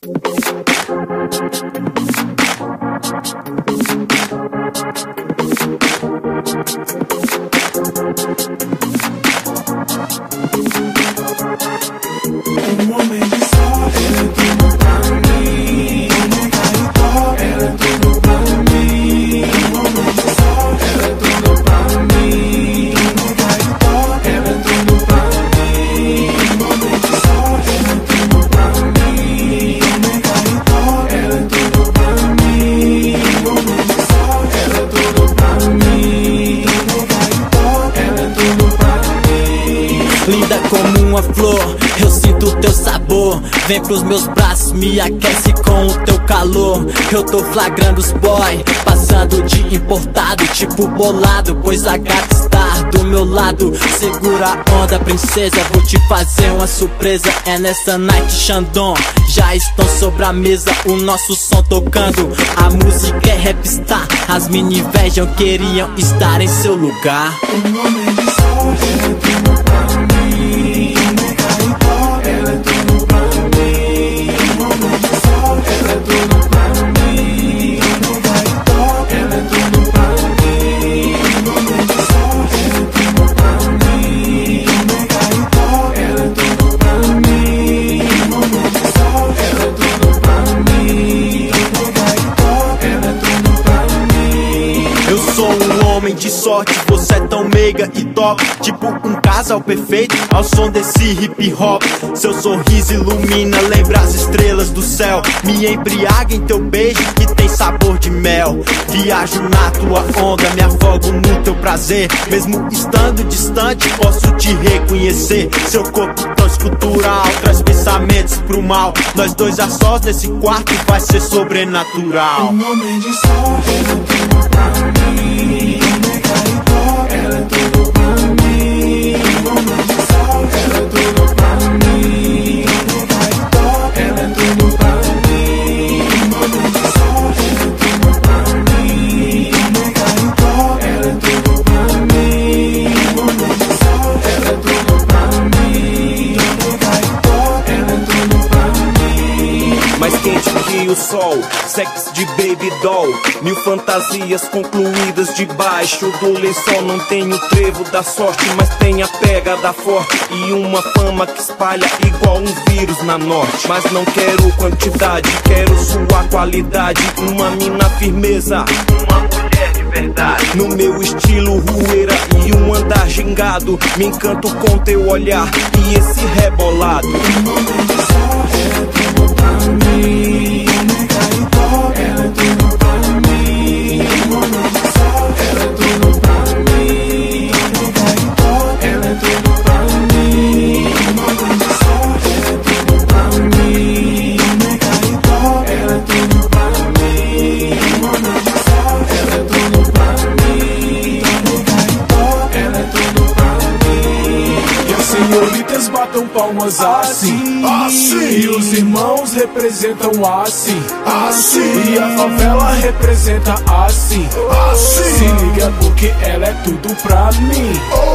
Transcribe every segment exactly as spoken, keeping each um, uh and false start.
Um homem de sol, ela é tudo pra mim. Um gaitó, ela é tudo pra mim. Um homem de sol, ela é tudo pra mim. Um gaitó, ela é tudo pra mim. Um homem de sol, ela é tudo pra mim. Um gaitó, ela é tudo pra mim. Um homem de sol, ela é tudo pra mim. Um gaitó, ela é tudo pra mim. Linda como uma flor, eu sinto teu sabor. Vem pros meus braços, me aquece com o teu calor. Eu tô flagrando os boy, passando de importado, tipo bolado, pois a gata está do meu lado. Segura a onda, princesa, vou te fazer uma surpresa. É nessa night Xandão, já estão sobre a mesa, o nosso som tocando. A música é rapstar, as mini invejam, queriam estar em seu lugar. Um homem de sol, ela é tudo pra mim. Um gaitó, ela é tudo pra mim. Um homem de sol, ela é tudo pra mim. Um gaitó, ela é tudo pra mim. Um homem de sol, ela é tudo pra mim. Um gaitó, ela é tudo pra mim. Um homem de sol, ela é tudo pra mim. Um gaitó, ela é tudo pra mim. Eu sou um homem de sorte, você é tão meiga e top, tipo um casal perfeito ao som desse hip hop. Seu sorriso ilumina, lembra as estrelas do céu. Me embriaga em teu beijo que tem sabor de mel. Viajo na tua onda, me afogo no teu prazer. Mesmo estando distante, posso te reconhecer. Seu corpo tão escultural, traz pensamentos pro mal. Nós dois a sós nesse quarto vai ser sobrenatural. Um homem de sol, ela é tudo pra mim. Um gaitó, ela é tudo pra mim. Um homem de sol, ela é tudo pra mim. Um gaitó, ela é tudo pra mim. Um homem de sol, ela é tudo pra mim. Um gaitó, ela é tudo pra mim. Um homem de sol, ela é tudo pra mim. Um gaitó, ela é tudo pra mim. Mais quente que o sol, sexo de baby doll. Mil fantasias concluídas debaixo do lençol. Não tenho trevo da sorte, mas tem a pegada forte e uma fama que espalha igual um vírus na norte. Mas não quero quantidade, quero sua qualidade. Uma mina firmeza, uma mulher de verdade. No meu estilo rueira e um andar gingado. Me encanto com teu olhar e esse rebolado. Um homem de sol, ela é tudo pra mim. Um gaitó, ela é tudo pra mim. Um homem de sol, ela é tudo pra mim. Um gaitó, ela é tudo pra mim. Um homem de sol, ela é tudo pra mim. Um gaitó, ela é tudo pra mim. Um homem de sol, ela é tudo pra mim. Um gaitó, ela é tudo pra mim. E as senhoritas batam palmas assim, assim. E os irmãos representam assim, assim. E a favela representa assim, assim. Se liga porque ela é tudo pra mim.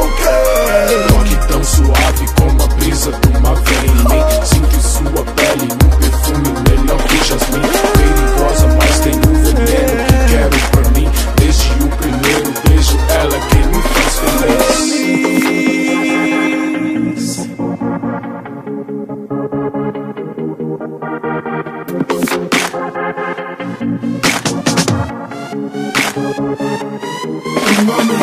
Ok. Toque tão suave como a brisa de uma vem. Sinto em sua pele um perfume melhor que jasmim. Perigosa, mas tem um veneno que quero pra mim. Desde o primeiro beijo, ela é quem me faz feliz. Um homem